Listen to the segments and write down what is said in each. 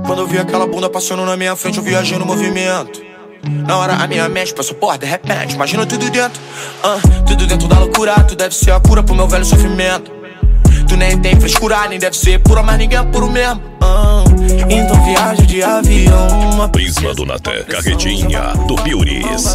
Quando eu vi aquela bunda passando na minha frente, eu viajei no movimento. Na hora a minha mente passou por de repente, imagina tudo dentro. Tudo dentro da loucura, tu deve ser a cura pro meu velho sofrimento. Tu nem tem frescura, nem deve ser pura, mas ninguém é puro mesmo. Então viaja de avião. Prisma do Naté, carretinha do Piuris.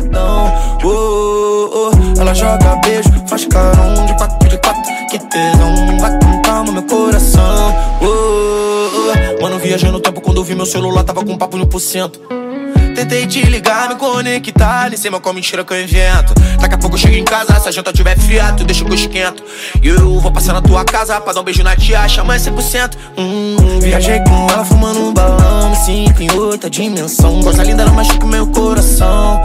Ela joga beijo, faz carão de 4 de 4. Que tesão, vai com calma meu coração. Mano, viajei no tempo quando eu vi meu celular, tava com papo 1%. Tentei te ligar, me conectar, nem sei mais qual mentira que eu invento. Daqui a pouco eu chego em casa, se a janta tiver fria, tu deixa que eu esquento. E eu vou passar na tua casa pra dar um beijo na tia, chama 100%. Viajei com ela fumando um balão, me sinto em outra dimensão. Coisa linda, ela machuca o meu coração.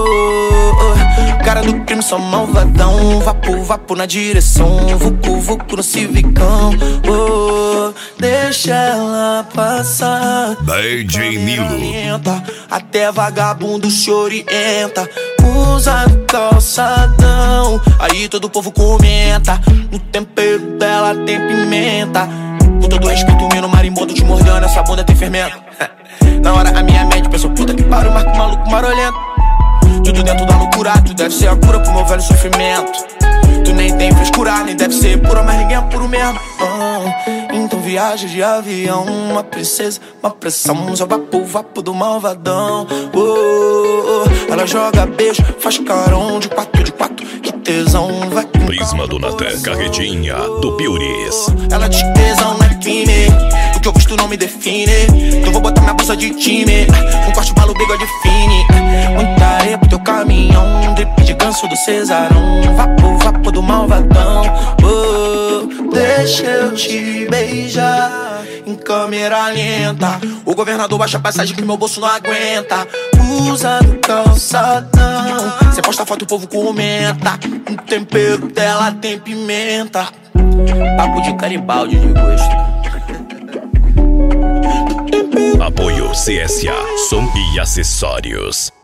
Cara do crime, só malvadão. Vapo na direção, vucu no civicão. Deixa ela passar. DJ Nilo. Até vagabundo se orienta, usa no calçadão. Aí todo o povo comenta, no tempero dela tem pimenta. Com todo respeito, o marimbondo te mordendo, essa bunda tem fermento. Na hora a minha mente pensou, puta que pariu, marco maluco marolento. Tudo dentro da loucura, tu deve ser a cura pro meu velho sofrimento. Tu nem tem frescura, nem deve ser pura, mas ninguém é puro mesmo. Então viaja de avião, uma princesa, uma pressão. Só vapo do malvadão. Ela joga beijo, faz carão de 4 de 4. Que tesão, vai com Prisma do Naté, carretinha do Piuris. Ela diz que tesão não é crime, o que eu visto não me define. Então vou botar minha blusa de time, um corte balo, bigode fine. Muita areia pro teu caminhão, drip de ganso do Cesarão. Vapo do malvadão. Deixa eu te beijar em câmera lenta. O governador baixa a passagem que meu bolso não aguenta. Usa no calçadão, cê posta foto e o povo comenta. O tempero dela tem pimenta. Papo de caribaldi de gosto. Apoio CSA, som e acessórios.